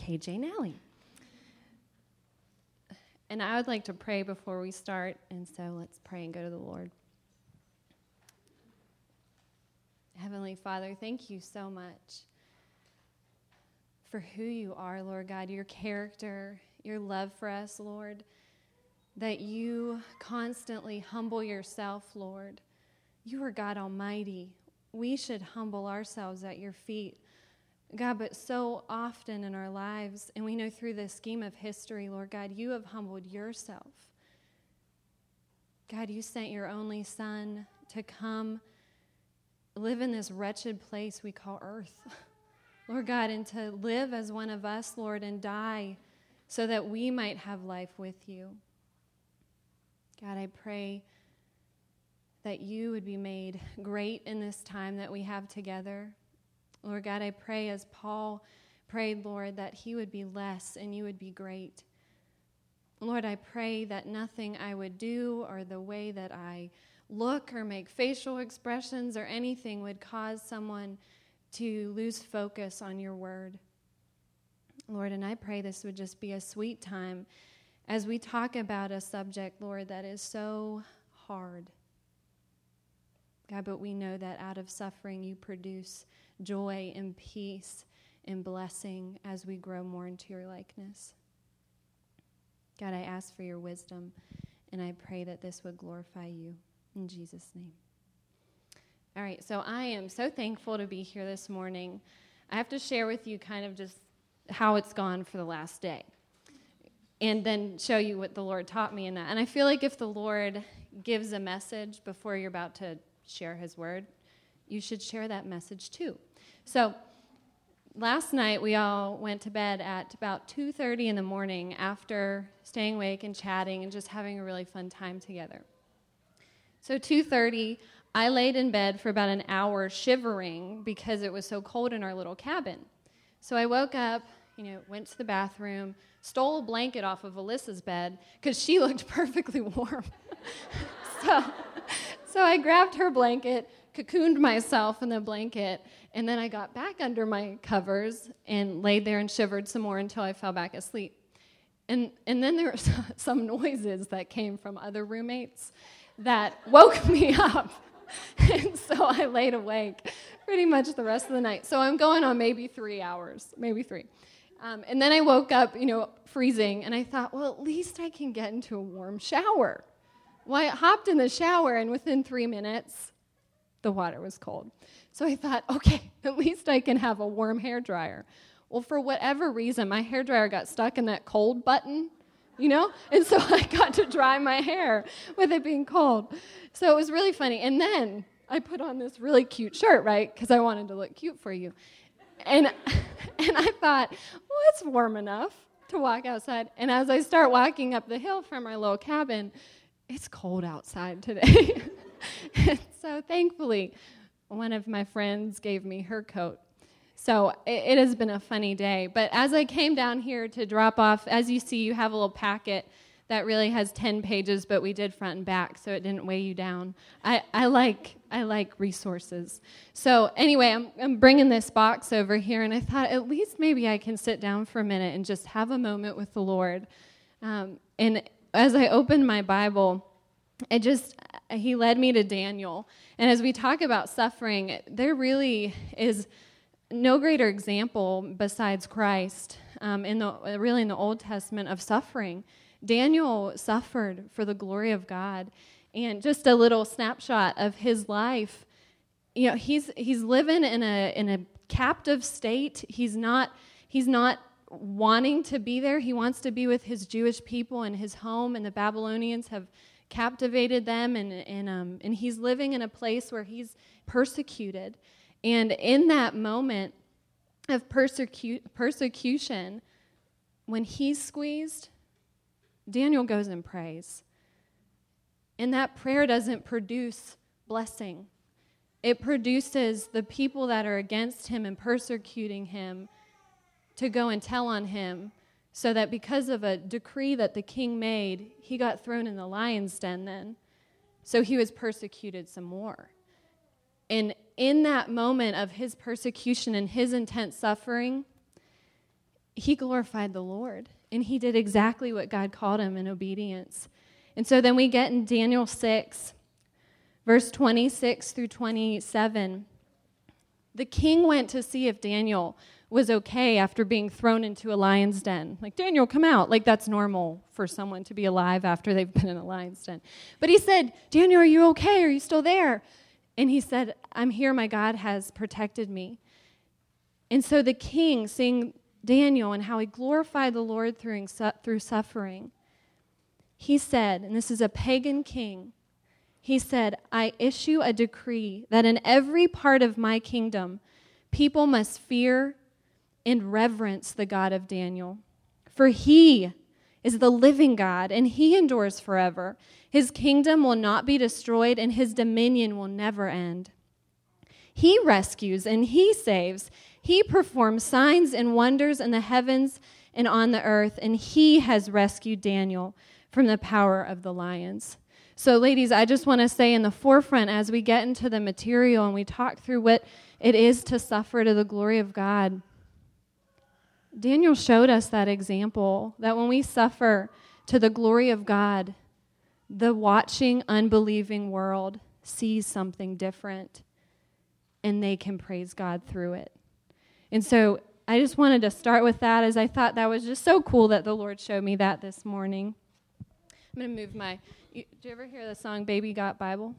KJ Nally. And I would like to pray before we start, and so let's pray and go to the Lord. Heavenly Father, thank you so much for who you are, Lord God, your character, your love for us, Lord, that you constantly humble yourself, Lord. You are God Almighty. We should humble ourselves at your feet, God, but so often in our lives, and we know through the scheme of history, Lord God, you have humbled yourself. God, you sent your only Son to come live in this wretched place we call earth, Lord God, and to live as one of us, Lord, and die so that we might have life with you. God, I pray that you would be made great in this time that we have together. Lord God, I pray as Paul prayed, Lord, that he would be less and you would be great. Lord, I pray that nothing I would do or the way that I look or make facial expressions or anything would cause someone to lose focus on your word. Lord, and I pray this would just be a sweet time as we talk about a subject, Lord, that is so hard. God, but we know that out of suffering you produce joy and peace and blessing as we grow more into your likeness. God, I ask for your wisdom, and I pray that this would glorify you. In Jesus' name. All right, so I am so thankful to be here this morning. I have to share with you kind of just how it's gone for the last day, and then show you what the Lord taught me in that. And I feel like if the Lord gives a message before you're about to share his word, you should share that message too. So last night we all went to bed at about 2:30 in the morning after staying awake and chatting and just having a really fun time together. So 2:30, I laid in bed for about an hour shivering because it was so cold in our little cabin. So I woke up, went to the bathroom, stole a blanket off of Alyssa's bed because she looked perfectly warm. So I grabbed her blanket, cocooned myself in the blanket, and then I got back under my covers and laid there and shivered some more until I fell back asleep. And then there were some noises that came from other roommates that woke me up. And so I laid awake pretty much the rest of the night. So I'm going on maybe 3 hours, maybe 3. And then I woke up, freezing, and I thought, well, at least I can get into a warm shower. Well, I hopped in the shower, and within 3 minutes, the water was cold. So I thought, okay, at least I can have a warm hairdryer. Well, for whatever reason, my hairdryer got stuck in that cold button, and so I got to dry my hair with it being cold. So it was really funny. And then I put on this really cute shirt, right, because I wanted to look cute for you. And I thought, well, it's warm enough to walk outside. And as I start walking up the hill from our little cabin, it's cold outside today. And so thankfully, one of my friends gave me her coat. So it has been a funny day. But as I came down here to drop off, as you see, you have a little packet that really has 10 pages, but we did front and back, so it didn't weigh you down. I like resources. So anyway, I'm bringing this box over here, and I thought at least maybe I can sit down for a minute and just have a moment with the Lord. And as I opened my Bible, he led me to Daniel. And as we talk about suffering, there really is no greater example besides Christ in the Old Testament of suffering. Daniel suffered for the glory of God. And just a little snapshot of his life, he's living in a captive state. He's not wanting to be there. He wants to be with his Jewish people and his home, and the Babylonians have captivated them, and he's living in a place where he's persecuted. And in that moment of persecution, when he's squeezed, Daniel goes and prays. And that prayer doesn't produce blessing. It produces the people that are against him and persecuting him to go and tell on him, so that because of a decree that the king made, he got thrown in the lion's den then. So he was persecuted some more. And in that moment of his persecution and his intense suffering, he glorified the Lord, and he did exactly what God called him in obedience. And so then we get in Daniel 6, verse 26 through 27. The king went to see if Daniel was okay after being thrown into a lion's den. Like, Daniel, come out. Like, that's normal for someone to be alive after they've been in a lion's den. But he said, Daniel, are you okay? Are you still there? And he said, I'm here. My God has protected me. And so the king, seeing Daniel and how he glorified the Lord through suffering, he said, and this is a pagan king, he said, I issue a decree that in every part of my kingdom, people must fear and reverence the God of Daniel. For he is the living God, and he endures forever. His kingdom will not be destroyed, and his dominion will never end. He rescues and he saves. He performs signs and wonders in the heavens and on the earth, and he has rescued Daniel from the power of the lions. So, ladies, I just want to say in the forefront, as we get into the material and we talk through what it is to suffer to the glory of God, Daniel showed us that example, that when we suffer to the glory of God, the watching, unbelieving world sees something different, and they can praise God through it. And so I just wanted to start with that, as I thought that was just so cool that the Lord showed me that this morning. I'm going to move my... Do you ever hear the song Baby Got Bible?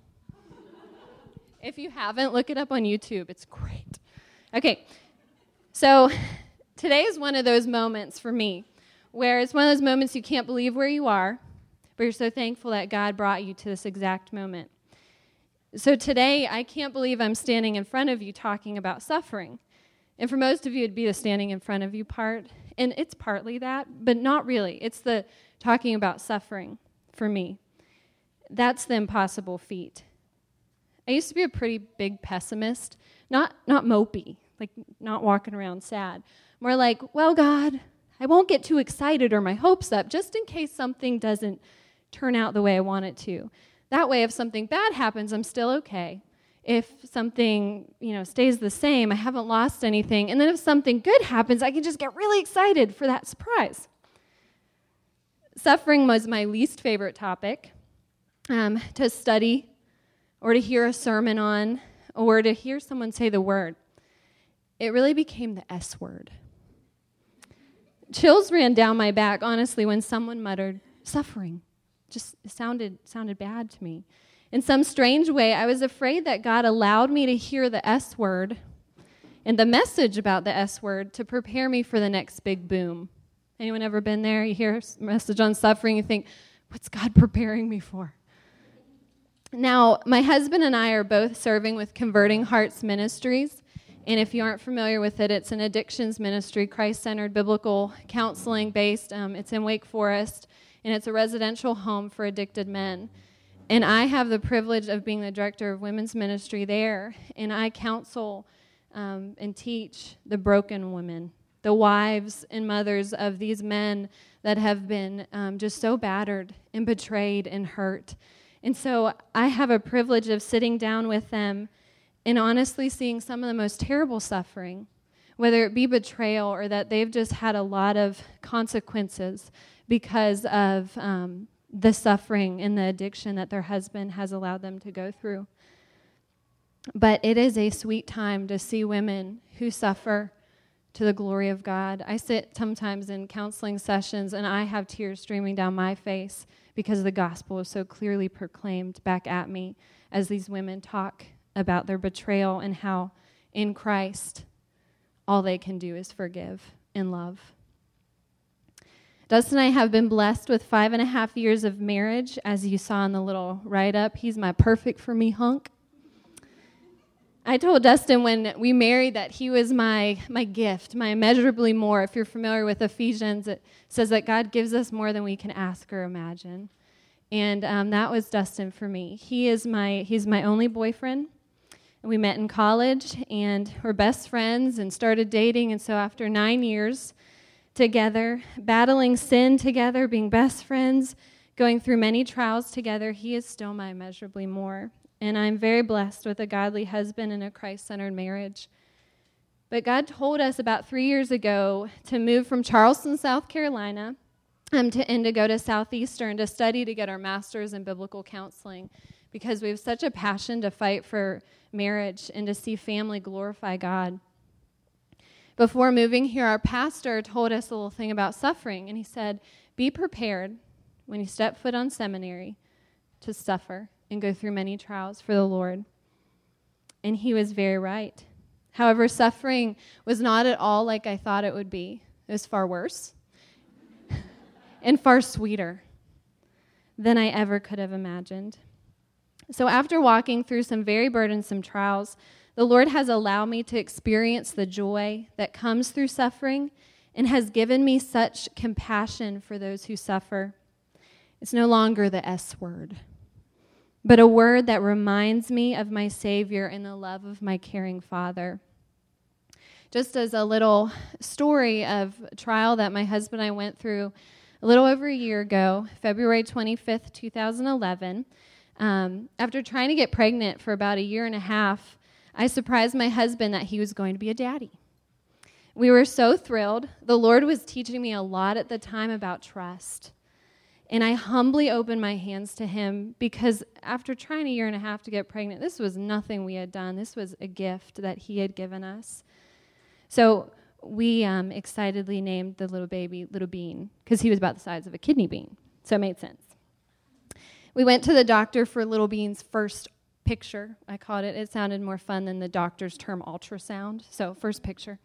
If you haven't, look it up on YouTube. It's great. Okay, so today is one of those moments for me where it's one of those moments you can't believe where you are, but you're so thankful that God brought you to this exact moment. So today, I can't believe I'm standing in front of you talking about suffering. And for most of you, it'd be the standing in front of you part. And it's partly that, but not really. It's the talking about suffering for me. That's the impossible feat. I used to be a pretty big pessimist, not mopey, like not walking around sad. More like, well, God, I won't get too excited or my hopes up just in case something doesn't turn out the way I want it to. That way, if something bad happens, I'm still okay. If something, stays the same, I haven't lost anything. And then if something good happens, I can just get really excited for that surprise. Suffering was my least favorite topic to study or to hear a sermon on or to hear someone say the word. It really became the S word. Chills ran down my back, honestly, when someone muttered, suffering. Just sounded bad to me. In some strange way, I was afraid that God allowed me to hear the S word and the message about the S word to prepare me for the next big boom. Anyone ever been there? You hear a message on suffering, you think, what's God preparing me for? Now, my husband and I are both serving with Converting Hearts Ministries. And if you aren't familiar with it, it's an addictions ministry, Christ-centered biblical counseling based. It's in Wake Forest, and it's a residential home for addicted men. And I have the privilege of being the director of women's ministry there, and I counsel and teach the broken women, the wives and mothers of these men that have been just so battered and betrayed and hurt. And so I have a privilege of sitting down with them and honestly seeing some of the most terrible suffering, whether it be betrayal or that they've just had a lot of consequences because of the suffering and the addiction that their husband has allowed them to go through. But it is a sweet time to see women who suffer to the glory of God. I sit sometimes in counseling sessions and I have tears streaming down my face because the gospel is so clearly proclaimed back at me as these women talk about their betrayal and how in Christ all they can do is forgive and love. Dustin and I have been blessed with 5.5 years of marriage. As you saw in the little write-up, he's my perfect for me hunk. I told Dustin when we married that he was my gift, my immeasurably more. If you're familiar with Ephesians, it says that God gives us more than we can ask or imagine. And that was Dustin for me. He's my only boyfriend. And we met in college, and we're best friends and started dating. And so after 9 years together, battling sin together, being best friends, going through many trials together, he is still my immeasurably more. And I'm very blessed with a godly husband and a Christ-centered marriage. But God told us about 3 years ago to move from Charleston, South Carolina, and to go to Southeastern to study to get our master's in biblical counseling, because we have such a passion to fight for marriage and to see family glorify God. Before moving here, our pastor told us a little thing about suffering, and he said, be prepared when you step foot on seminary to suffer and go through many trials for the Lord. And he was very right. However, suffering was not at all like I thought it would be. It was far worse and far sweeter than I ever could have imagined. So after walking through some very burdensome trials, the Lord has allowed me to experience the joy that comes through suffering and has given me such compassion for those who suffer. It's no longer the S word, but a word that reminds me of my Savior and the love of my caring Father. Just as a little story of a trial that my husband and I went through a little over a year ago, February 25th, 2011, after trying to get pregnant for about a year and a half, I surprised my husband that he was going to be a daddy. We were so thrilled. The Lord was teaching me a lot at the time about trust. And I humbly opened my hands to him because after trying a year and a half to get pregnant, this was nothing we had done. This was a gift that he had given us. So we excitedly named the little baby Little Bean because he was about the size of a kidney bean. So it made sense. We went to the doctor for Little Bean's first picture, I called it. It sounded more fun than the doctor's term ultrasound. So first picture.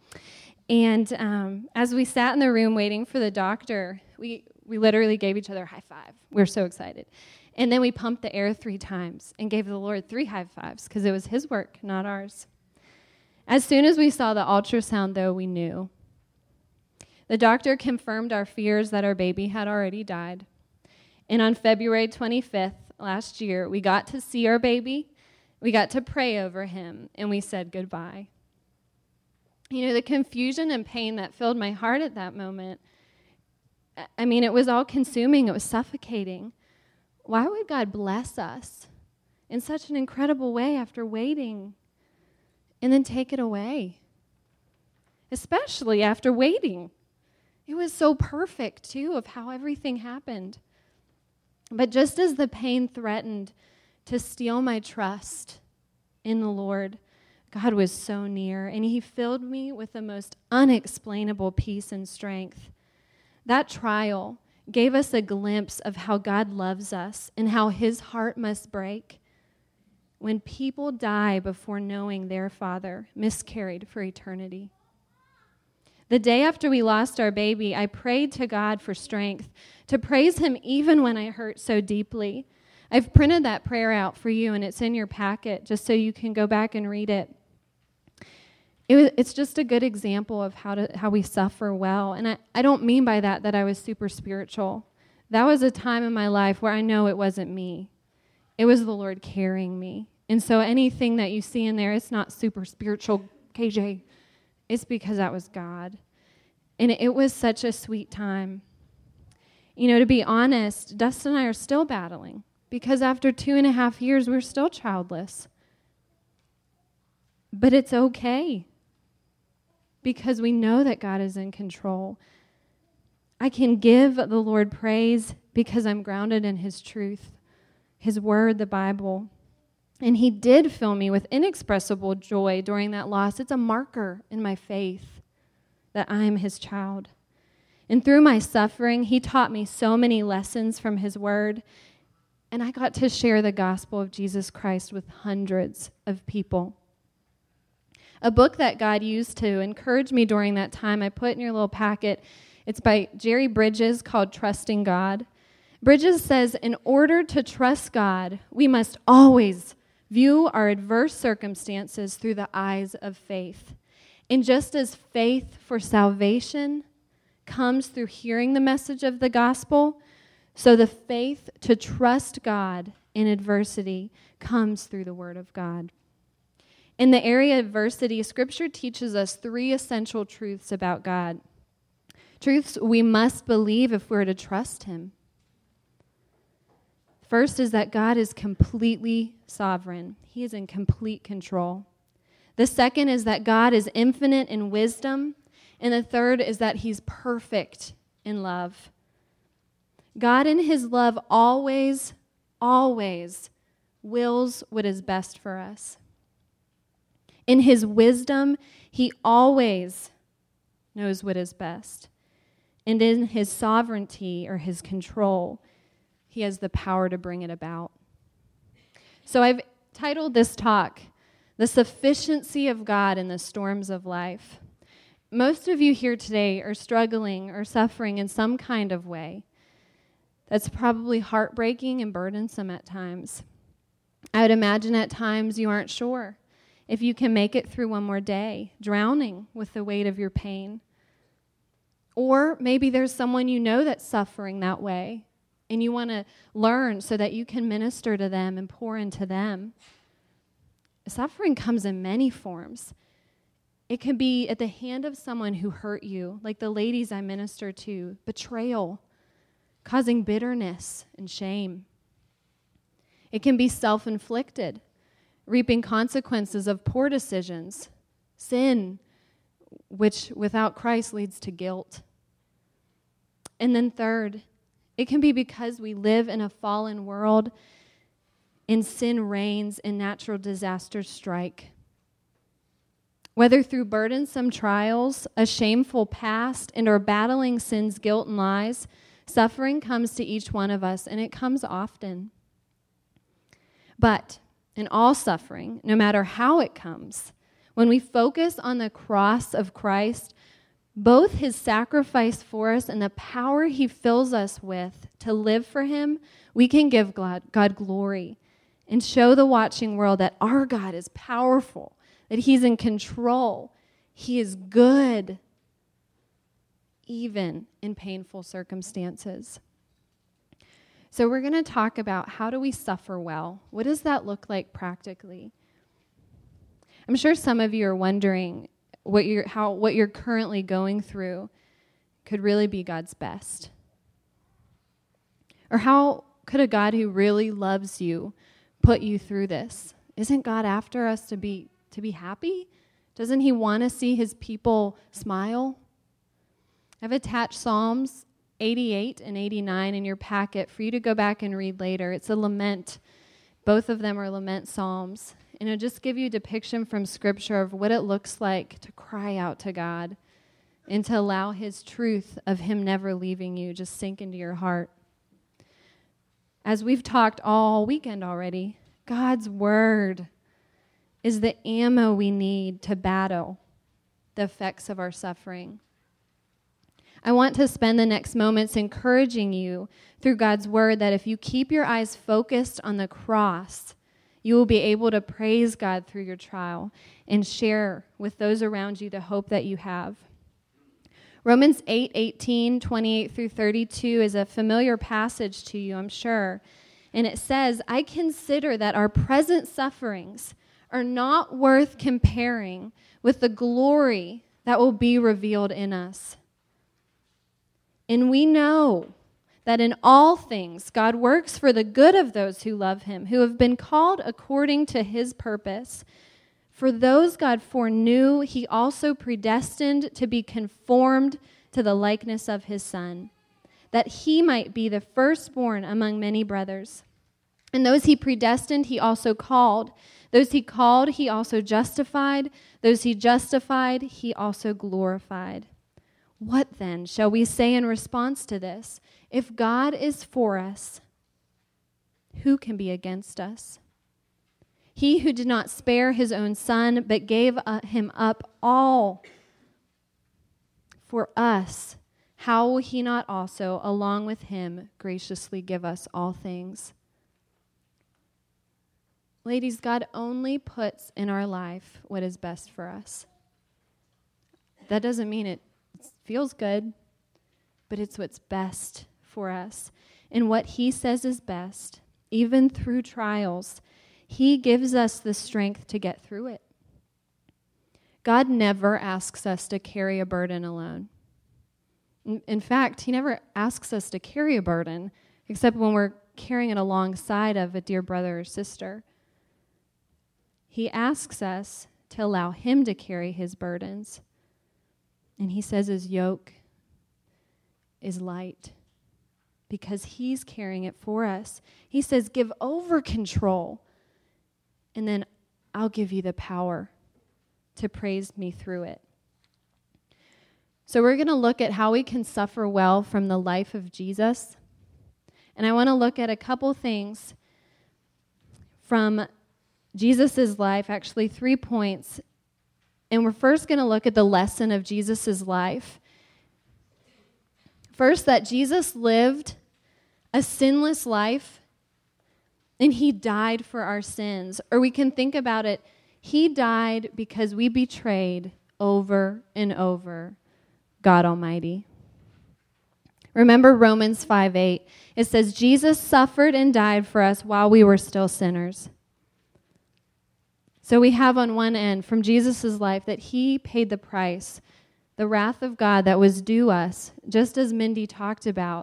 And as we sat in the room waiting for the doctor, we literally gave each other a high five. We were so excited. And then we pumped the air 3 times and gave the Lord 3 high fives because it was his work, not ours. As soon as we saw the ultrasound, though, we knew. The doctor confirmed our fears that our baby had already died. And on February 25th last year, we got to see our baby, we got to pray over him, and we said goodbye. You know, the confusion and pain that filled my heart at that moment, I mean, it was all consuming. It was suffocating. Why would God bless us in such an incredible way after waiting and then take it away? Especially after waiting. It was so perfect, too, of how everything happened. But just as the pain threatened to steal my trust in the Lord, God was so near, and he filled me with the most unexplainable peace and strength. That trial gave us a glimpse of how God loves us and how his heart must break when people die before knowing their Father miscarried for eternity. The day after we lost our baby, I prayed to God for strength to praise him even when I hurt so deeply. I've printed that prayer out for you, and it's in your packet just so you can go back and read it. It's just a good example of how we suffer well. And I don't mean by that I was super spiritual. That was a time in my life where I know it wasn't me. It was the Lord carrying me. And so anything that you see in there, it's not super spiritual, KJ. It's because that was God. And it was such a sweet time. You know, to be honest, Dustin and I are still battling because after 2.5 years, we're still childless. But it's okay because we know that God is in control. I can give the Lord praise because I'm grounded in his truth, his word, the Bible. And he did fill me with inexpressible joy during that loss. It's a marker in my faith that I am his child. And through my suffering, he taught me so many lessons from his word. And I got to share the gospel of Jesus Christ with hundreds of people. A book that God used to encourage me during that time, I put in your little packet. It's by Jerry Bridges called Trusting God. Bridges says, in order to trust God, we must always view our adverse circumstances through the eyes of faith. And just as faith for salvation comes through hearing the message of the gospel, so the faith to trust God in adversity comes through the word of God. In the area of adversity, Scripture teaches us 3 essential truths about God. Truths we must believe if we're to trust him. First is that God is completely sovereign. He is in complete control. The second is that God is infinite in wisdom. And the third is that he's perfect in love. God in his love always, always wills what is best for us. In his wisdom, he always knows what is best. And in his sovereignty or his control, he has the power to bring it about. So I've titled this talk, The Sufficiency of God in the Storms of Life. Most of you here today are struggling or suffering in some kind of way. That's probably heartbreaking and burdensome at times. I would imagine at times you aren't sure if you can make it through one more day, drowning with the weight of your pain. Or maybe there's someone you know that's suffering that way, and you want to learn so that you can minister to them and pour into them. Suffering comes in many forms. It can be at the hand of someone who hurt you, like the ladies I minister to, betrayal, causing bitterness and shame. It can be self-inflicted, reaping consequences of poor decisions, sin, which without Christ leads to guilt. And then third, it can be because we live in a fallen world and sin reigns and natural disasters strike. Whether through burdensome trials, a shameful past, and or battling sin's guilt and lies, suffering comes to each one of us, and it comes often. But in all suffering, no matter how it comes, when we focus on the cross of Christ, both his sacrifice for us and the power he fills us with to live for him, we can give God glory and show the watching world that our God is powerful, that he's in control, he is good, even in painful circumstances. So we're going to talk about how do we suffer well? What does that look like practically? I'm sure some of you are wondering what you're currently going through could really be God's best. Or how could a God who really loves you put you through this? Isn't God after us to be happy? Doesn't he want to see his people smile? I've attached Psalms 88 and 89 in your packet for you to go back and read later. It's a lament. Both of them are lament psalms. And it'll just give you a depiction from Scripture of what it looks like to cry out to God and to allow his truth of him never leaving you just sink into your heart. As we've talked all weekend already, God's word is the ammo we need to battle the effects of our suffering. I want to spend the next moments encouraging you through God's word that if you keep your eyes focused on the cross, you will be able to praise God through your trial and share with those around you the hope that you have. Romans 8:18, 28 through 32 is a familiar passage to you, I'm sure. And it says, I consider that our present sufferings are not worth comparing with the glory that will be revealed in us. And we know that in all things God works for the good of those who love him, who have been called according to his purpose. For those God foreknew, he also predestined to be conformed to the likeness of his Son, that he might be the firstborn among many brothers. And those he predestined, he also called. Those he called, he also justified. Those he justified, he also glorified. What then shall we say in response to this? If God is for us, who can be against us? He who did not spare his own Son, but gave him up all for us, how will he not also, along with him, graciously give us all things? Ladies, God only puts in our life what is best for us. That doesn't mean it feels good, but it's what's best for us. And what he says is best, even through trials, he gives us the strength to get through it. God never asks us to carry a burden alone. In fact, he never asks us to carry a burden, except when we're carrying it alongside of a dear brother or sister. He asks us to allow him to carry his burdens. And he says his yoke is light because he's carrying it for us. He says, give over control, and then I'll give you the power to praise me through it. So we're going to look at how we can suffer well from the life of Jesus. And I want to look at a couple things from Jesus' life, actually 3 points. And we're first going to look at the lesson of Jesus' life. First, that Jesus lived a sinless life, and he died for our sins. Or we can think about it, he died because we betrayed over and over God Almighty. Remember Romans 5:8. It says, Jesus suffered and died for us while we were still sinners. So we have on one end from Jesus' life that he paid the price, the wrath of God that was due us, just as Mindy talked about.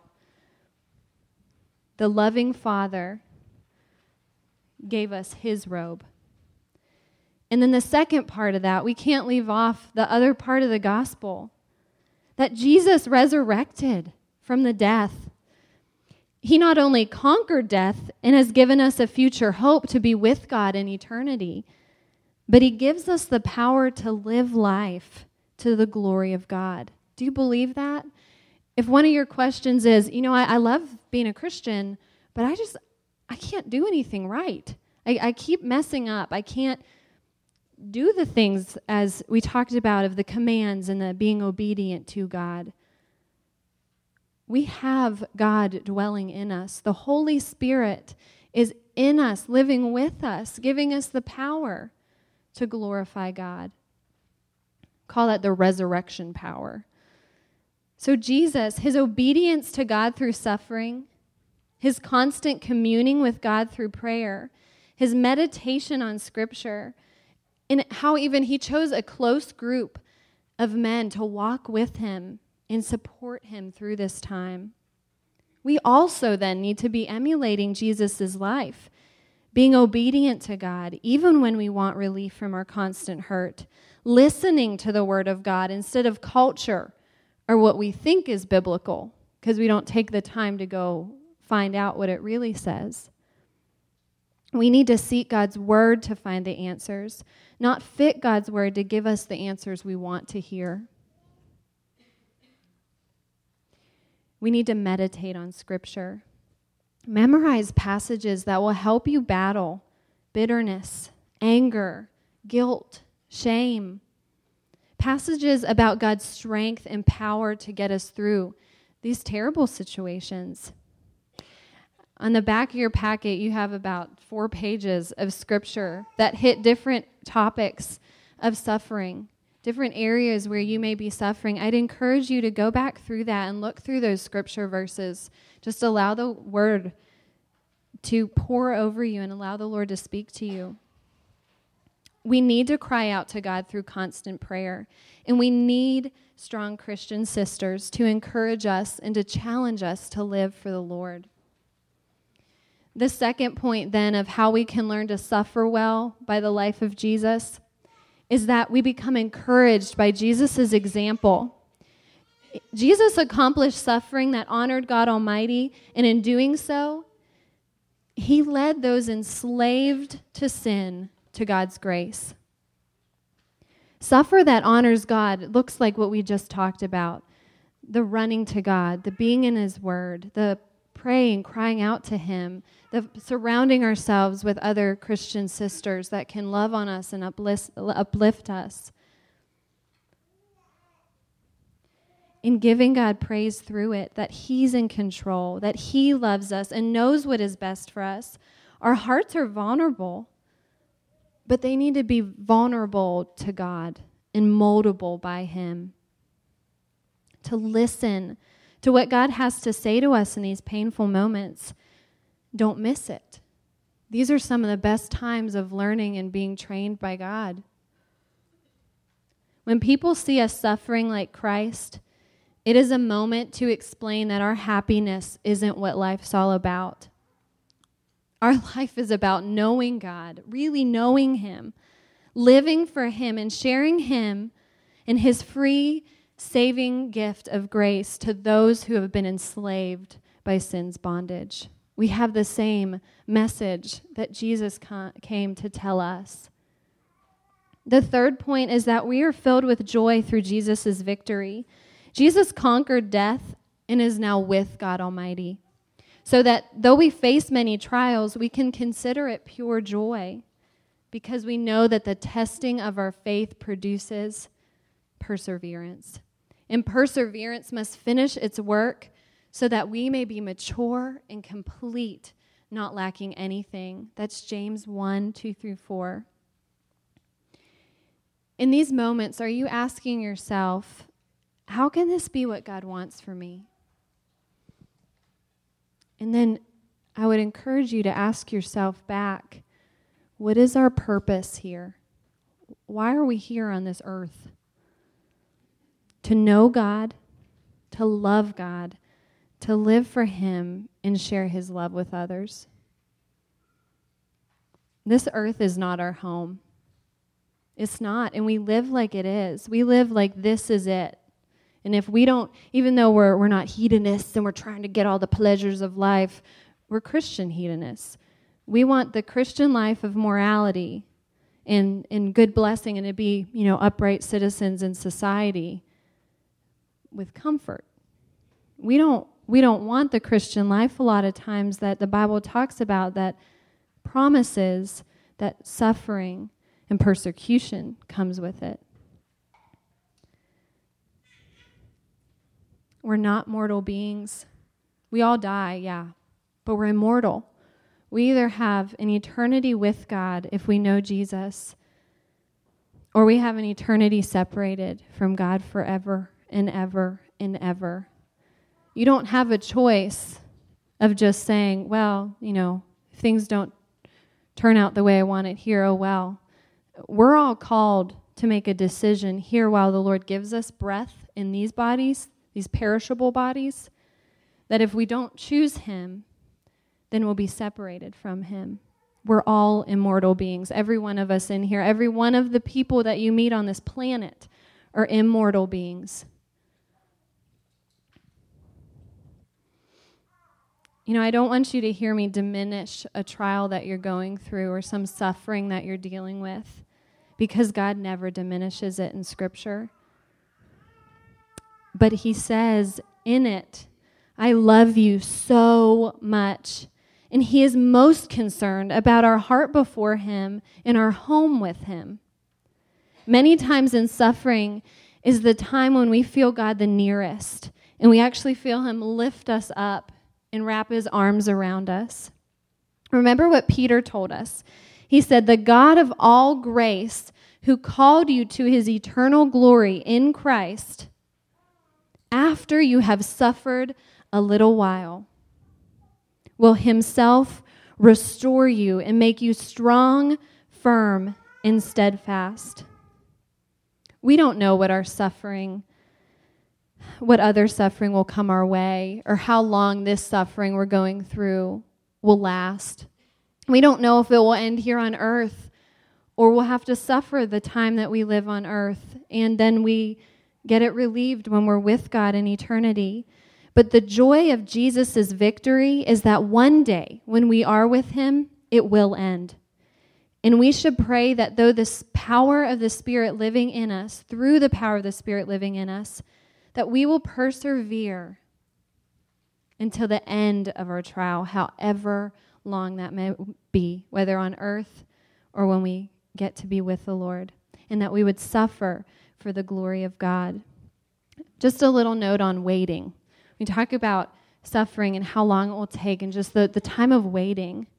The loving Father gave us his robe. And then the second part of that, we can't leave off the other part of the gospel, that Jesus resurrected from the death. He not only conquered death and has given us a future hope to be with God in eternity, but he gives us the power to live life to the glory of God. Do you believe that? If one of your questions is, I love being a Christian, but I can't do anything right. I keep messing up. I can't do the things as we talked about of the commands and the being obedient to God. We have God dwelling in us. The Holy Spirit is in us, living with us, giving us the power to glorify God. Call that the resurrection power. So Jesus, his obedience to God through suffering, his constant communing with God through prayer, his meditation on Scripture, and how even he chose a close group of men to walk with him and support him through this time. We also then need to be emulating Jesus' life, being obedient to God, even when we want relief from our constant hurt, listening to the Word of God instead of culture or what we think is biblical, because we don't take the time to go find out what it really says. We need to seek God's Word to find the answers, not fit God's Word to give us the answers we want to hear. We need to meditate on Scripture. Memorize passages that will help you battle bitterness, anger, guilt, shame. Passages about God's strength and power to get us through these terrible situations. On the back of your packet, you have about 4 pages of Scripture that hit different topics of suffering, different areas where you may be suffering. I'd encourage you to go back through that and look through those Scripture verses. Just allow the Word to pour over you and allow the Lord to speak to you. We need to cry out to God through constant prayer, and we need strong Christian sisters to encourage us and to challenge us to live for the Lord. The second point then of how we can learn to suffer well by the life of Jesus is that we become encouraged by Jesus' example. Jesus accomplished suffering that honored God Almighty, and in doing so, he led those enslaved to sin to God's grace. Suffer that honors God looks like what we just talked about. The running to God, the being in his word, the praying, crying out to him, the surrounding ourselves with other Christian sisters that can love on us and uplift us. In giving God praise through it, that he's in control, that he loves us and knows what is best for us. Our hearts are vulnerable, but they need to be vulnerable to God and moldable by him. To listen to what God has to say to us in these painful moments. Don't miss it. These are some of the best times of learning and being trained by God. When people see us suffering like Christ, it is a moment to explain that our happiness isn't what life's all about. Our life is about knowing God, really knowing him, living for him and sharing him and his free saving gift of grace to those who have been enslaved by sin's bondage. We have the same message that Jesus came to tell us. The third point is that we are filled with joy through Jesus' victory. Jesus conquered death and is now with God Almighty, so that though we face many trials, we can consider it pure joy because we know that the testing of our faith produces perseverance. And perseverance must finish its work so that we may be mature and complete, not lacking anything. That's James 1:2-4. In these moments, are you asking yourself, how can this be what God wants for me? And then I would encourage you to ask yourself back, what is our purpose here? Why are we here on this earth? To know God, to love God, to live for him, and share his love with others. This earth is not our home. It's not, and we live like it is. We live like this is it. And if we don't, even though we're not hedonists and we're trying to get all the pleasures of life, we're Christian hedonists. We want the Christian life of morality and good blessing and to be, upright citizens in society with comfort. We don't want the Christian life a lot of times that the Bible talks about that promises that suffering and persecution comes with it. We're not mortal beings. We all die, yeah, but we're immortal. We either have an eternity with God if we know Jesus, or we have an eternity separated from God forever and ever and ever. You don't have a choice of just saying, well, if things don't turn out the way I want it here, oh well. We're all called to make a decision here while the Lord gives us breath in these bodies, these perishable bodies, that if we don't choose him, then we'll be separated from him. We're all immortal beings. Every one of us in here, every one of the people that you meet on this planet are immortal beings. I don't want you to hear me diminish a trial that you're going through or some suffering that you're dealing with, because God never diminishes it in Scripture. But he says in it, I love you so much. And he is most concerned about our heart before him and our home with him. Many times in suffering is the time when we feel God the nearest, and we actually feel him lift us up and wrap his arms around us. Remember what Peter told us. He said, the God of all grace, who called you to his eternal glory in Christ, after you have suffered a little while, will himself restore you and make you strong, firm, and steadfast. We don't know what other suffering will come our way, or how long this suffering we're going through will last. We don't know if it will end here on earth, or we'll have to suffer the time that we live on earth, and then we get it relieved when we're with God in eternity. But the joy of Jesus' victory is that one day, when we are with him, it will end. And we should pray that though this power of the Spirit living in us, through the power of the Spirit living in us, that we will persevere until the end of our trial, however long that may be, whether on earth or when we get to be with the Lord, and that we would suffer for the glory of God. Just a little note on waiting. We talk about suffering and how long it will take and just the time of waiting.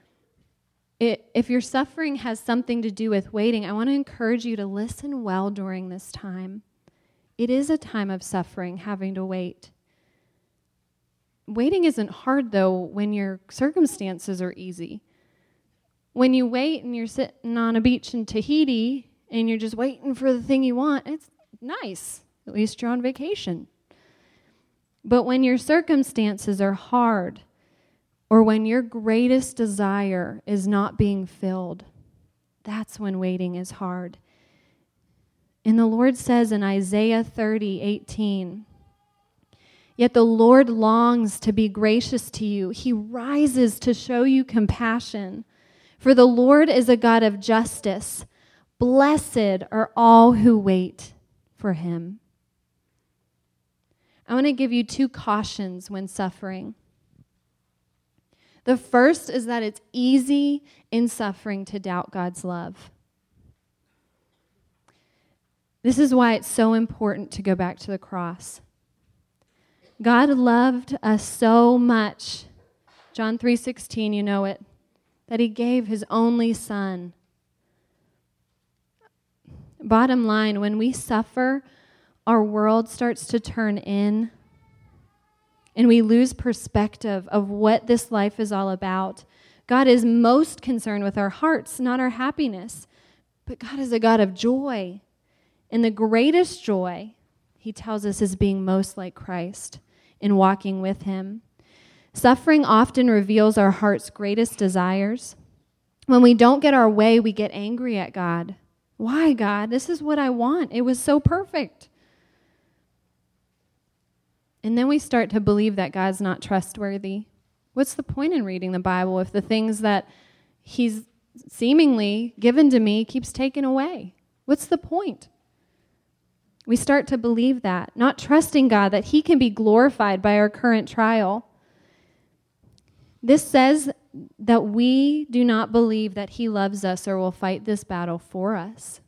If your suffering has something to do with waiting, I want to encourage you to listen well during this time. It is a time of suffering, having to wait. Waiting isn't hard, though, when your circumstances are easy. When you wait and you're sitting on a beach in Tahiti and you're just waiting for the thing you want, it's nice. At least you're on vacation. But when your circumstances are hard, or when your greatest desire is not being filled, that's when waiting is hard. And the Lord says in Isaiah 30:18, "Yet the Lord longs to be gracious to you. He rises to show you compassion. For the Lord is a God of justice. Blessed are all who wait for him." I want to give you 2 cautions when suffering. The first is that it's easy in suffering to doubt God's love. This is why it's so important to go back to the cross. God loved us so much, John 3:16, you know it, that he gave his only son. Bottom line, when we suffer, our world starts to turn in, and we lose perspective of what this life is all about. God is most concerned with our hearts, not our happiness. But God is a God of joy. And the greatest joy, he tells us, is being most like Christ in walking with him. Suffering often reveals our heart's greatest desires. When we don't get our way, we get angry at God. Why, God? This is what I want. It was so perfect. And then we start to believe that God's not trustworthy. What's the point in reading the Bible if the things that he's seemingly given to me keeps taken away? What's the point? We start to believe that, not trusting God that he can be glorified by our current trial. This says that we do not believe that he loves us or will fight this battle for us.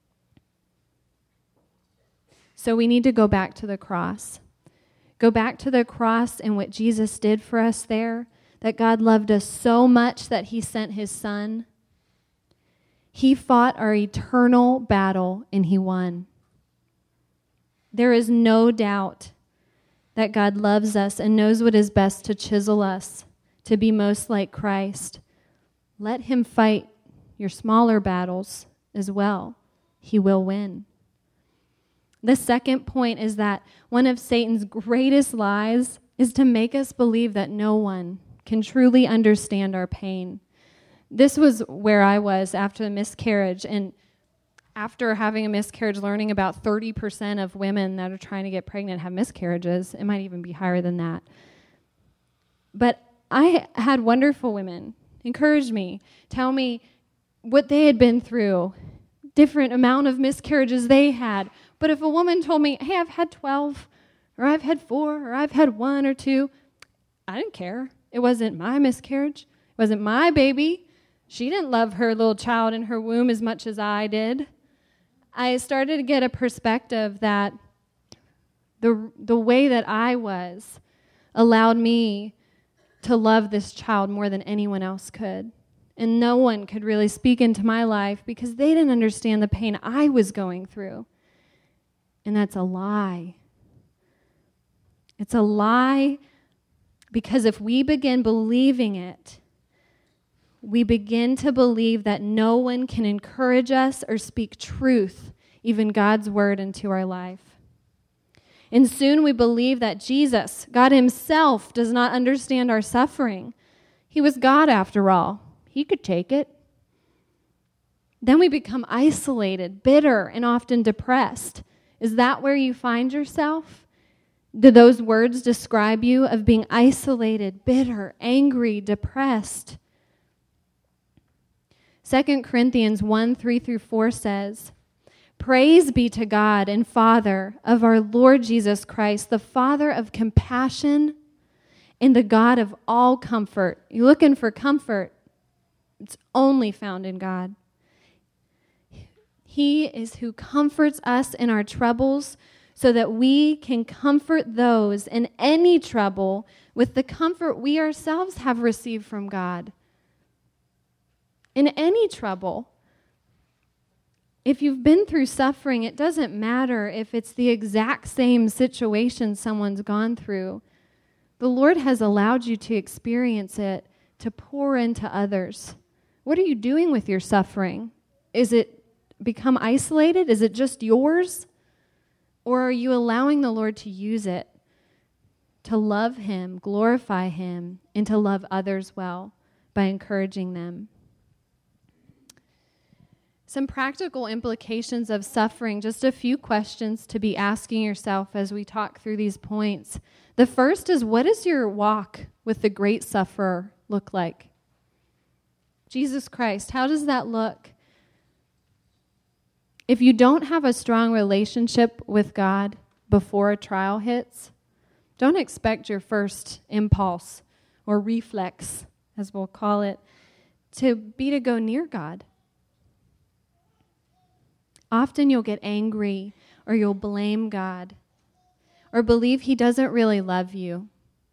So we need to go back to the cross. Go back to the cross and what Jesus did for us there, that God loved us so much that he sent his son. He fought our eternal battle and he won. There is no doubt that God loves us and knows what is best to chisel us, to be most like Christ. Let him fight your smaller battles as well. He will win. The second point is that one of Satan's greatest lies is to make us believe that no one can truly understand our pain. This was where I was after the miscarriage, and after having a miscarriage, learning about 30% of women that are trying to get pregnant have miscarriages. It might even be higher than that. But I had wonderful women encourage me, tell me what they had been through, different amount of miscarriages they had. But if a woman told me, hey, I've had 12, or I've had 4, or I've had 1 or 2, I didn't care. It wasn't my miscarriage. It wasn't my baby. She didn't love her little child in her womb as much as I did. I started to get a perspective that the way that I was allowed me to love this child more than anyone else could. And no one could really speak into my life because they didn't understand the pain I was going through. And that's a lie. It's a lie because if we begin believing it, we begin to believe that no one can encourage us or speak truth, even God's word, into our life. And soon we believe that Jesus, God himself, does not understand our suffering. He was God after all. He could take it. Then we become isolated, bitter, and often depressed. Is that where you find yourself? Do those words describe you of being isolated, bitter, angry, depressed? 2 Corinthians 1:3-4 says, "Praise be to God and Father of our Lord Jesus Christ, the Father of compassion and the God of all comfort." You're looking for comfort. It's only found in God. He is who comforts us in our troubles so that we can comfort those in any trouble with the comfort we ourselves have received from God. In any trouble. If you've been through suffering, it doesn't matter if it's the exact same situation someone's gone through. The Lord has allowed you to experience it to pour into others. What are you doing with your suffering? Is it become isolated? Is it just yours? Or are you allowing the Lord to use it to love him, glorify him, and to love others well by encouraging them? Some practical implications of suffering, just a few questions to be asking yourself as we talk through these points. The first is, what does your walk with the great sufferer look like? Jesus Christ, how does that look? If you don't have a strong relationship with God before a trial hits, don't expect your first impulse or reflex, as we'll call it, to be to go near God. Often you'll get angry or you'll blame God or believe he doesn't really love you.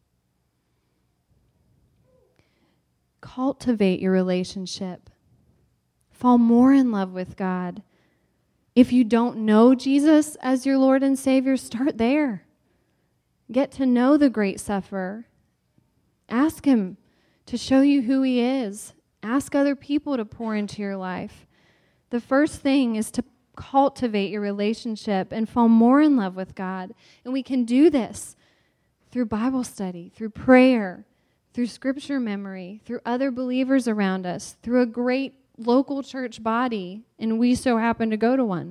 Cultivate your relationship. Fall more in love with God. If you don't know Jesus as your Lord and Savior, start there. Get to know the great sufferer. Ask him to show you who he is. Ask other people to pour into your life. The first thing is to cultivate your relationship and fall more in love with God. And we can do this through Bible study, through prayer, through scripture memory, through other believers around us, through a great local church body, and we so happen to go to one.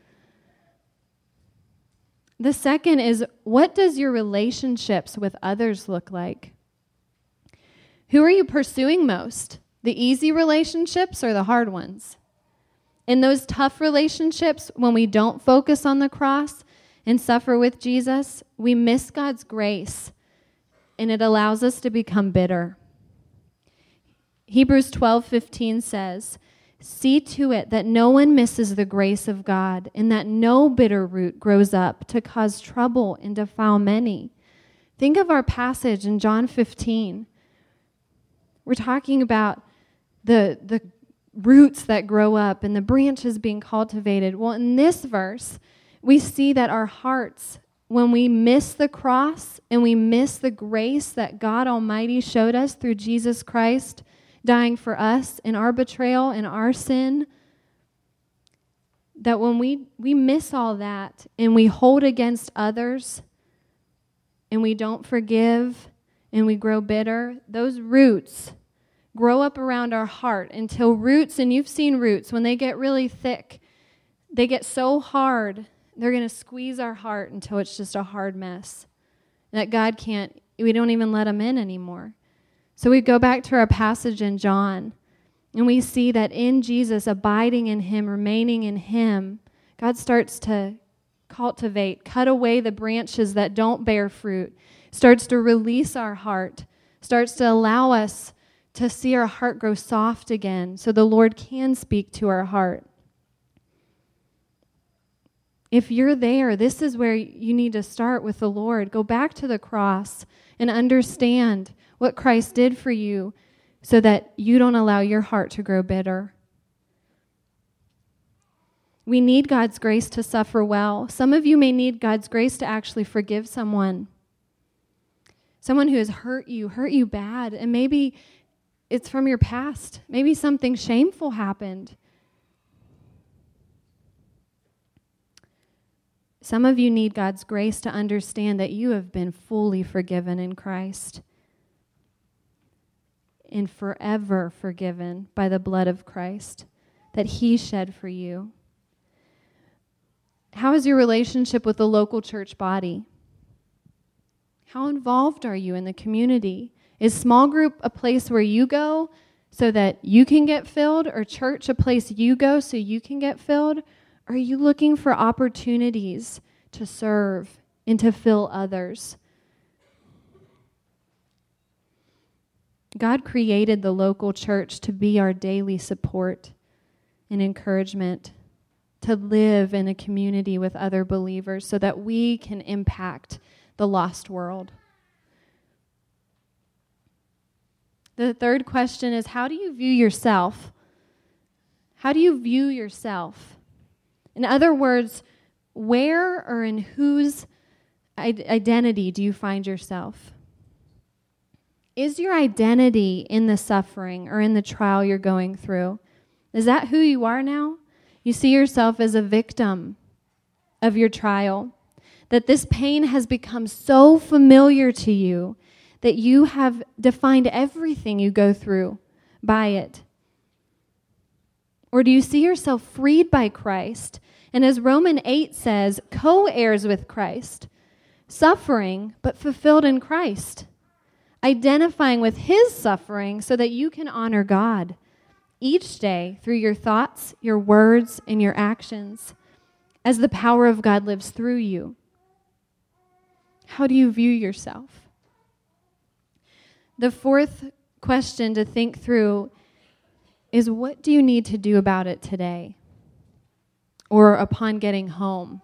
The second is, what does your relationships with others look like? Who are you pursuing most? The easy relationships or the hard ones? In those tough relationships, when we don't focus on the cross and suffer with Jesus, we miss God's grace, and it allows us to become bitter. Hebrews 12:15 says, "See to it that no one misses the grace of God, and that no bitter root grows up to cause trouble and defile many." Think of our passage in John 15. We're talking about the roots that grow up and the branches being cultivated. Well, in this verse, we see that our hearts, when we miss the cross and we miss the grace that God Almighty showed us through Jesus Christ dying for us in our betrayal and our sin, that when we miss all that and we hold against others and we don't forgive and we grow bitter, those roots grow up around our heart until roots, and you've seen roots, when they get really thick, they get so hard, they're going to squeeze our heart until it's just a hard mess. That God can't, we don't even let them in anymore. So we go back to our passage in John, and we see that in Jesus, abiding in him, remaining in him, God starts to cultivate, cut away the branches that don't bear fruit, starts to release our heart, starts to allow us to see our heart grow soft again so the Lord can speak to our heart. If you're there, this is where you need to start with the Lord. Go back to the cross and understand what Christ did for you so that you don't allow your heart to grow bitter. We need God's grace to suffer well. Some of you may need God's grace to actually forgive someone who has hurt you bad, and maybe it's from your past. Maybe something shameful happened. Some of you need God's grace to understand that you have been fully forgiven in Christ and forever forgiven by the blood of Christ that he shed for you. How is your relationship with the local church body? How involved are you in the community? Is small group a place where you go so that you can get filled, or church a place you go so you can get filled? Or are you looking for opportunities to serve and to fill others? God created the local church to be our daily support and encouragement, to live in a community with other believers so that we can impact the lost world. The third question is, how do you view yourself? How do you view yourself? In other words, where or in whose identity do you find yourself? Is your identity in the suffering or in the trial you're going through? Is that who you are now? You see yourself as a victim of your trial, that this pain has become so familiar to you that you have defined everything you go through by it. Or do you see yourself freed by Christ? And as Romans 8 says, co-heirs with Christ, suffering but fulfilled in Christ, identifying with his suffering so that you can honor God each day through your thoughts, your words, and your actions as the power of God lives through you. How do you view yourself? The fourth question to think through is, what do you need to do about it today or upon getting home?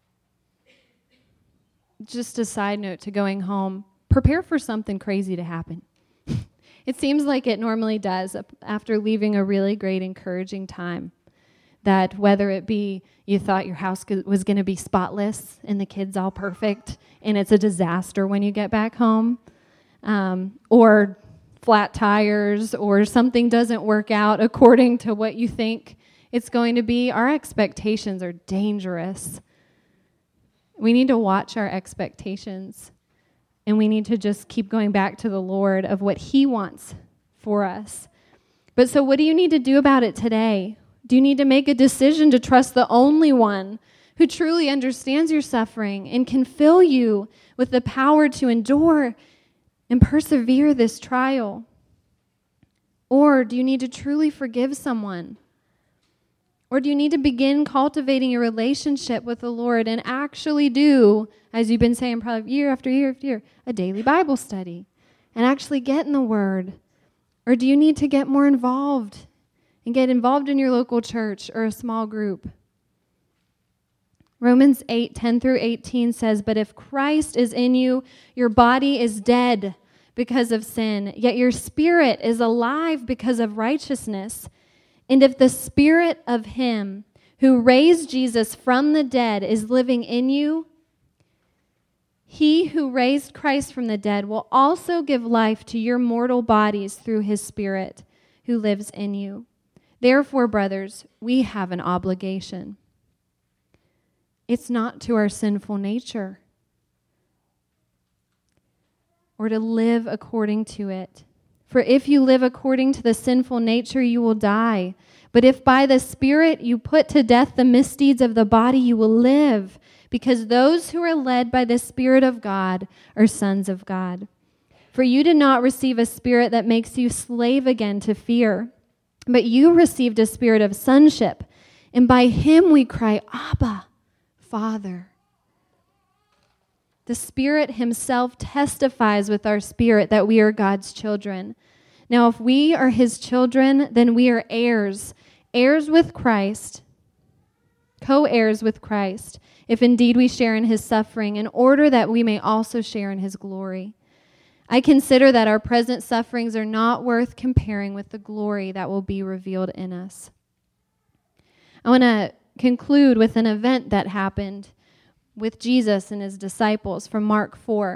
Just a side note to going home, prepare for something crazy to happen. It seems like it normally does after leaving a really great, encouraging time. That whether it be you thought your house was going to be spotless and the kids all perfect, and it's a disaster when you get back home, or flat tires, or something doesn't work out according to what you think it's going to be, our expectations are dangerous. We need to watch our expectations, and we need to just keep going back to the Lord of what he wants for us. But so what do you need to do about it today? Do you need to make a decision to trust the only one who truly understands your suffering and can fill you with the power to endure and persevere this trial? Or do you need to truly forgive someone? Or do you need to begin cultivating a relationship with the Lord and actually do, as you've been saying probably year after year after year, a daily Bible study and actually get in the Word? Or do you need to get more involved and get involved in your local church or a small group? Romans 8:10-18 says, "But if Christ is in you, your body is dead because of sin, yet your spirit is alive because of righteousness. And if the spirit of him who raised Jesus from the dead is living in you, he who raised Christ from the dead will also give life to your mortal bodies through his Spirit who lives in you. Therefore, brothers, we have an obligation. It's not to our sinful nature or to live according to it. For if you live according to the sinful nature, you will die. But if by the Spirit you put to death the misdeeds of the body, you will live, because those who are led by the Spirit of God are sons of God. For you did not receive a spirit that makes you slave again to fear, but you received a spirit of sonship, and by him we cry, Abba, Father. The Spirit himself testifies with our spirit that we are God's children. Now, if we are his children, then we are heirs, heirs with Christ, co-heirs with Christ, if indeed we share in his suffering, in order that we may also share in his glory. I consider that our present sufferings are not worth comparing with the glory that will be revealed in us. I want to conclude with an event that happened with Jesus and his disciples from Mark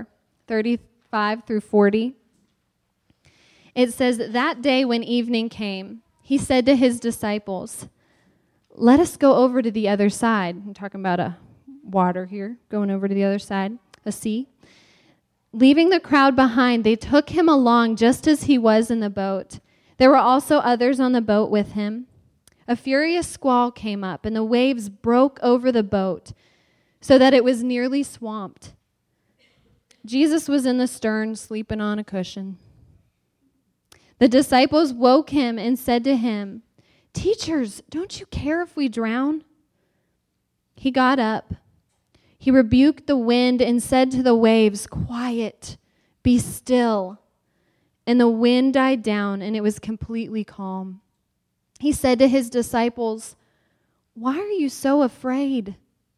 4:35-40. It says, that day when evening came, he said to his disciples, let us go over to the other side. I'm talking about a water here, going over to the other side, a sea. Leaving the crowd behind, they took him along just as he was in the boat. There were also others on the boat with him. A furious squall came up, and the waves broke over the boat so that it was nearly swamped. Jesus was in the stern, sleeping on a cushion. The disciples woke him and said to him, Teachers, don't you care if we drown? He got up. He rebuked the wind and said to the waves, Quiet, be still. And the wind died down, and it was completely calm. He said to his disciples, Why are you so afraid?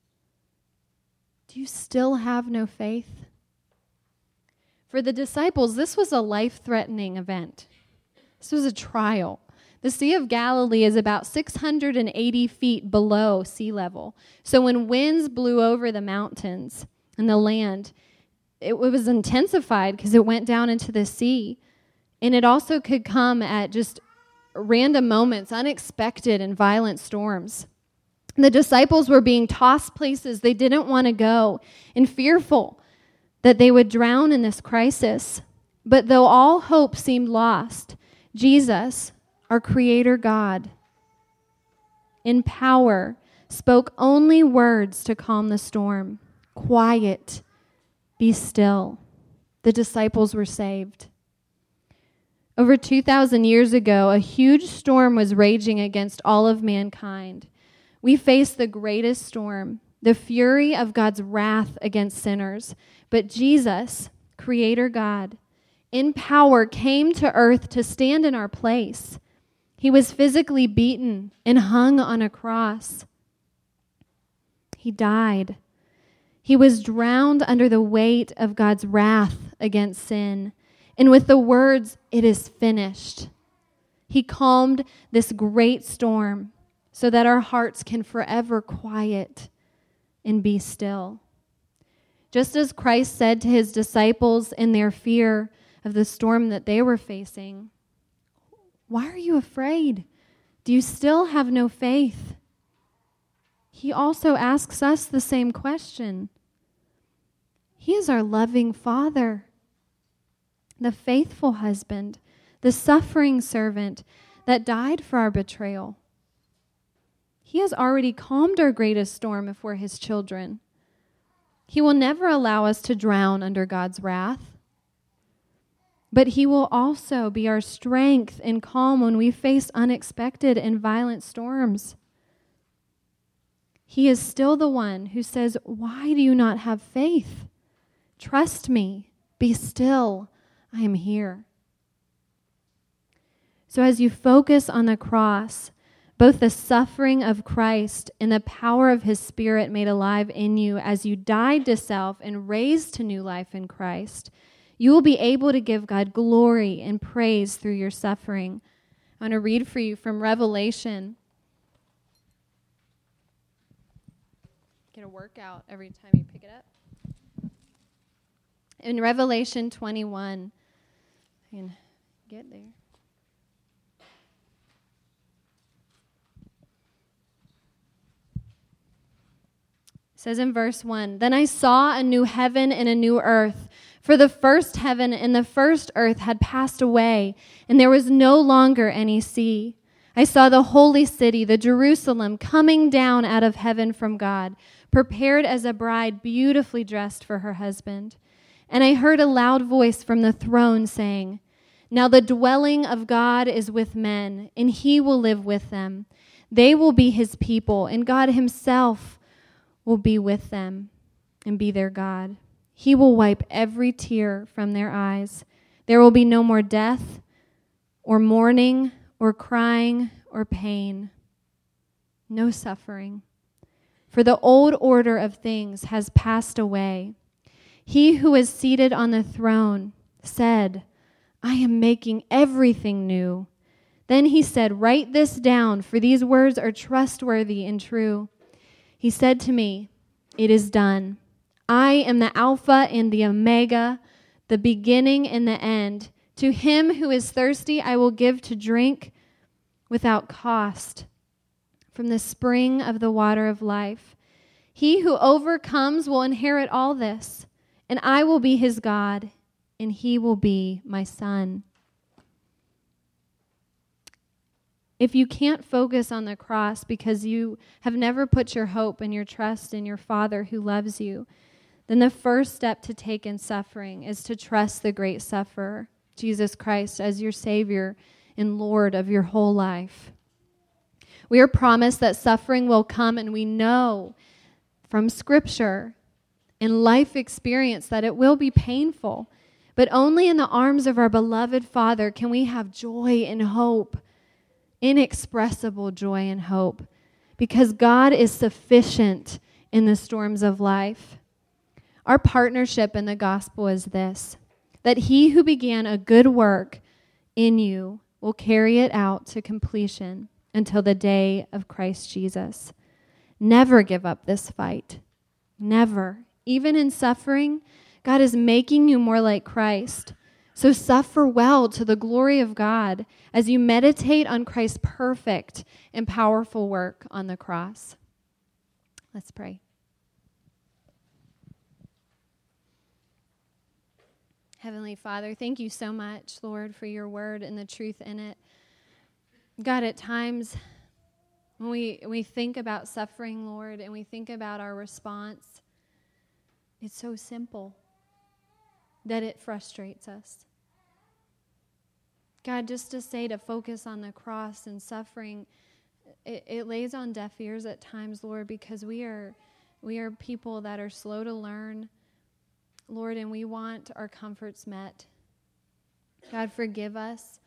Do you still have no faith? For the disciples, this was a life-threatening event. This was a trial. The Sea of Galilee is about 680 feet below sea level. So when winds blew over the mountains and the land, it was intensified because it went down into the sea. And it also could come at just random moments, unexpected and violent storms. The disciples were being tossed places they didn't want to go and fearful that they would drown in this crisis. But though all hope seemed lost, Jesus, our Creator God, in power, spoke only words to calm the storm. Quiet, be still. The disciples were saved. Over 2,000 years ago, a huge storm was raging against all of mankind. We faced the greatest storm, the fury of God's wrath against sinners. But Jesus, Creator God, in power, came to earth to stand in our place. He was physically beaten and hung on a cross. He died. He was drowned under the weight of God's wrath against sin. And with the words, "It is finished," he calmed this great storm so that our hearts can forever quiet and be still. Just as Christ said to his disciples in their fear of the storm that they were facing, "Why are you afraid? Do you still have no faith?" He also asks us the same question. He is our loving Father, the faithful husband, the suffering servant that died for our betrayal. He has already calmed our greatest storm if we're his children. He will never allow us to drown under God's wrath. But he will also be our strength and calm when we face unexpected and violent storms. He is still the one who says, "Why do you not have faith? Trust me. Be still. I am here." So as you focus on the cross, both the suffering of Christ and the power of his Spirit made alive in you as you died to self and raised to new life in Christ, you will be able to give God glory and praise through your suffering. I want to read for you from Revelation. Get a workout every time you pick it up. In Revelation 21, I can get there. It says in verse 1, "Then I saw a new heaven and a new earth, for the first heaven and the first earth had passed away, and there was no longer any sea. I saw the holy city, the Jerusalem, coming down out of heaven from God, prepared as a bride beautifully dressed for her husband. And I heard a loud voice from the throne saying, 'Now the dwelling of God is with men, and he will live with them. They will be his people, and God himself will be with them and be their God. He will wipe every tear from their eyes. There will be no more death or mourning or crying or pain. No suffering. For the old order of things has passed away.' He who is seated on the throne said, 'I am making everything new.' Then he said, 'Write this down, for these words are trustworthy and true.' He said to me, 'It is done. I am the Alpha and the Omega, the beginning and the end. To him who is thirsty, I will give to drink without cost from the spring of the water of life. He who overcomes will inherit all this, and I will be his God, and he will be my son.'" If you can't focus on the cross because you have never put your hope and your trust in your Father who loves you, then the first step to take in suffering is to trust the great sufferer, Jesus Christ, as your Savior and Lord of your whole life. We are promised that suffering will come, and we know from Scripture and life experience that it will be painful. But only in the arms of our beloved Father can we have joy and hope, inexpressible joy and hope, because God is sufficient in the storms of life. Our partnership in the gospel is this, that he who began a good work in you will carry it out to completion until the day of Christ Jesus. Never give up this fight. Never. Even in suffering, God is making you more like Christ. So suffer well to the glory of God as you meditate on Christ's perfect and powerful work on the cross. Let's pray. Heavenly Father, thank you so much, Lord, for your word and the truth in it. God, at times When we think about suffering, Lord, and we think about our response, it's so simple that it frustrates us. God, just to say to focus on the cross and suffering, it lays on deaf ears at times, Lord, because we are people that are slow to learn, Lord, and we want our comforts met. God, forgive us,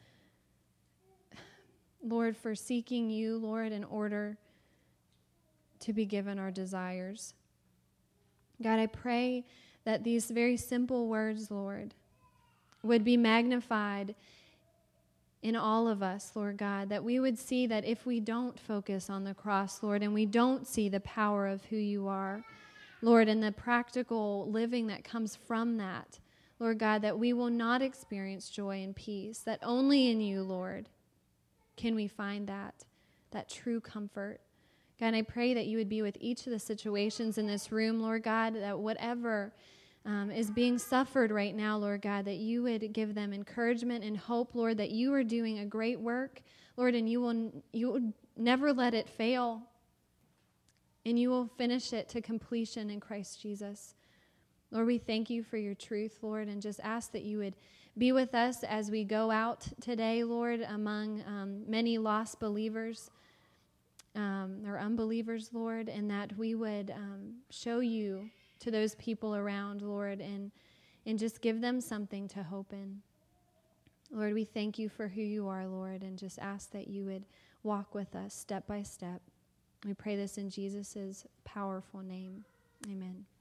Lord, for seeking you, Lord, in order to be given our desires. God, I pray that these very simple words, Lord, would be magnified in all of us, Lord God, that we would see that if we don't focus on the cross, Lord, and we don't see the power of who you are, Lord, and the practical living that comes from that, Lord God, that we will not experience joy and peace, that only in you, Lord, can we find that true comfort. God, I pray that you would be with each of the situations in this room, Lord God, that whatever is being suffered right now, Lord God, that you would give them encouragement and hope, Lord, that you are doing a great work, Lord, and you will never let it fail, and you will finish it to completion in Christ Jesus. Lord, we thank you for your truth, Lord, and just ask that you would be with us as we go out today, Lord, among many lost believers or unbelievers, Lord, and that we would show you to those people around, Lord, and just give them something to hope in. Lord, we thank you for who you are, Lord, and just ask that you would walk with us step by step. We pray this in Jesus' powerful name. Amen.